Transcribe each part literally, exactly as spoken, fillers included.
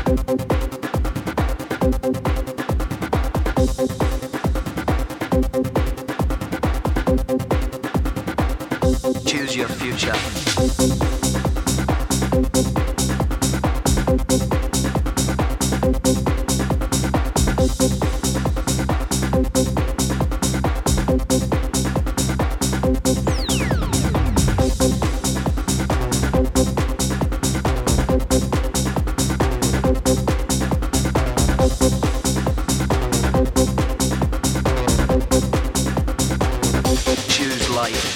Choose your future. Choose life.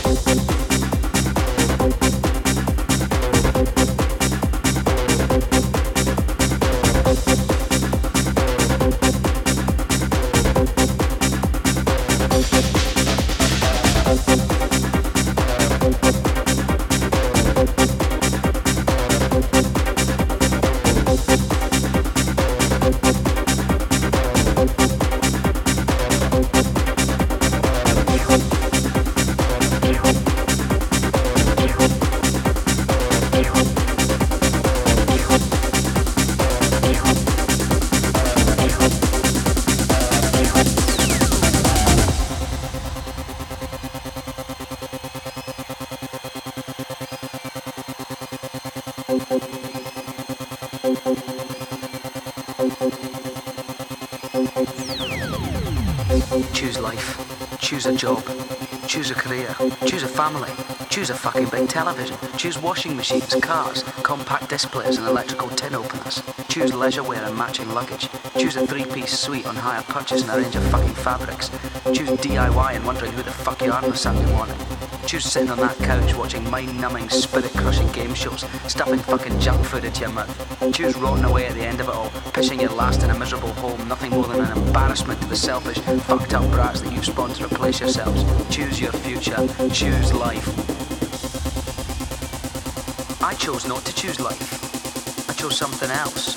Choose life. Choose a job. Choose a career. Choose a family. Choose a fucking big television. Choose washing machines, cars, compact displays and electrical tin openers. Choose leisure wear and matching luggage. Choose a three-piece suite on hire purchase and a range of fucking fabrics. Choose D I Y and wondering who the fuck you are on a Saturday morning. Choose sitting on that couch watching mind-numbing, spirit-crushing game shows, stuffing fucking junk food into your mouth. Choose rotting away at the end of it all, pissing your last in a miserable home, nothing more than an embarrassment to the selfish, fucked-up brats that you've spawned to replace yourselves. Choose your future. Choose life. I chose not to choose life. I chose something else.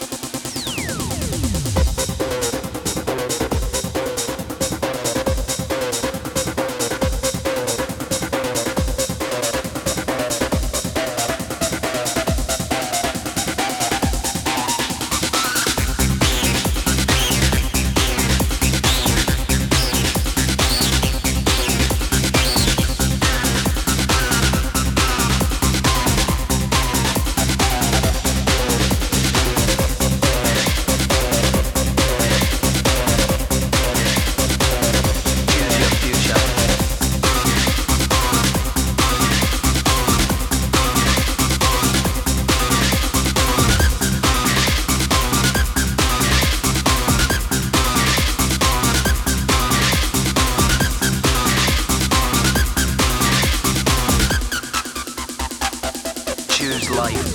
Choose life.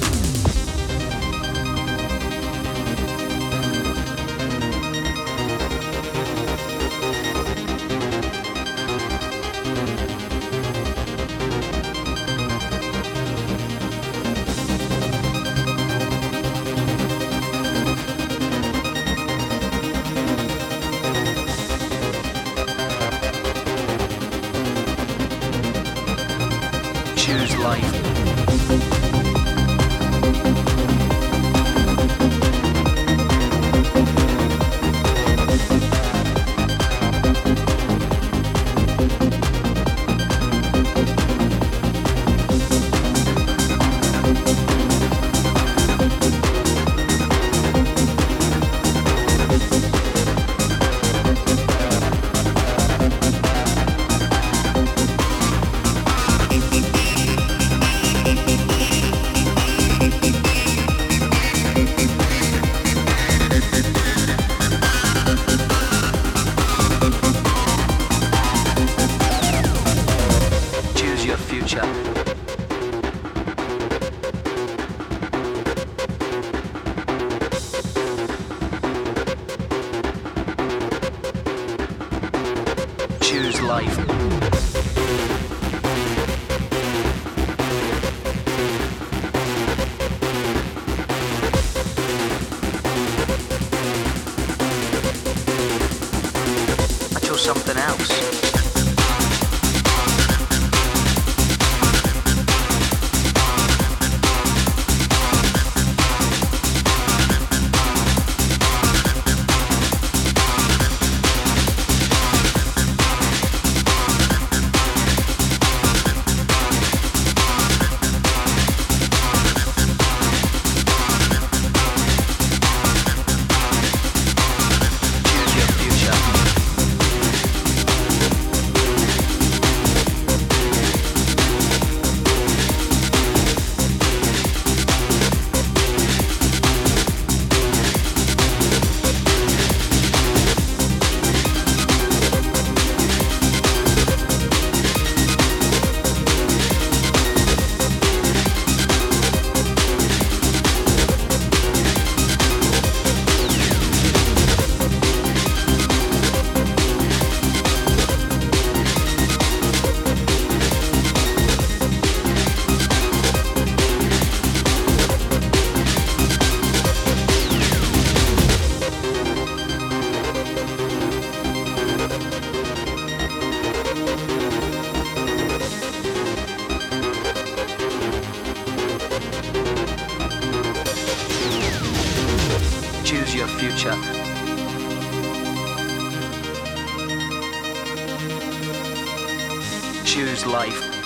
Choose life. Choose life. I chose something else. Choose your future. Choose life.